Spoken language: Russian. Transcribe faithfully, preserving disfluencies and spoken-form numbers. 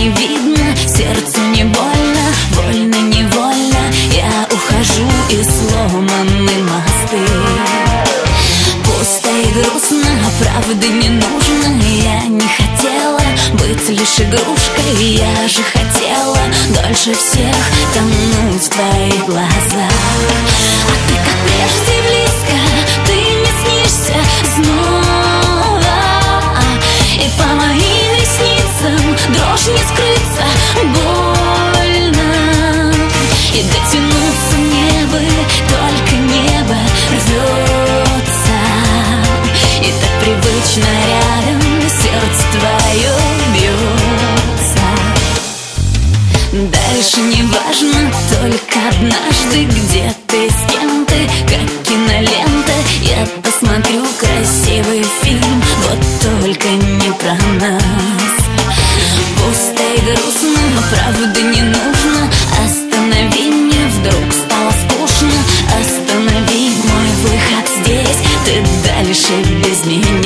не видно, сердцу не больно, больно, невольно я ухожу, и сломаны мосты. Пусто и грустно, правды не нужно. Я не хотела быть лишь игрушкой, я же хотела дольше всех тонуть в твоих глазах. А ты как прежде близко, ты мне снишься снова, и по моим ресницам дрожь не скрыться, больно. И дотянуться мне бы, только небо рвется, и так привычно рядом сердце твое бьется. Дальше не важно, только однажды, где ты, с кем ты, как кинолента, я посмотрю красивый фильм, вот только не про нас. Пусто и грустно, правда не нужно. Останови, мне вдруг стало скучно. Останови мой выход здесь, ты дальше без меня.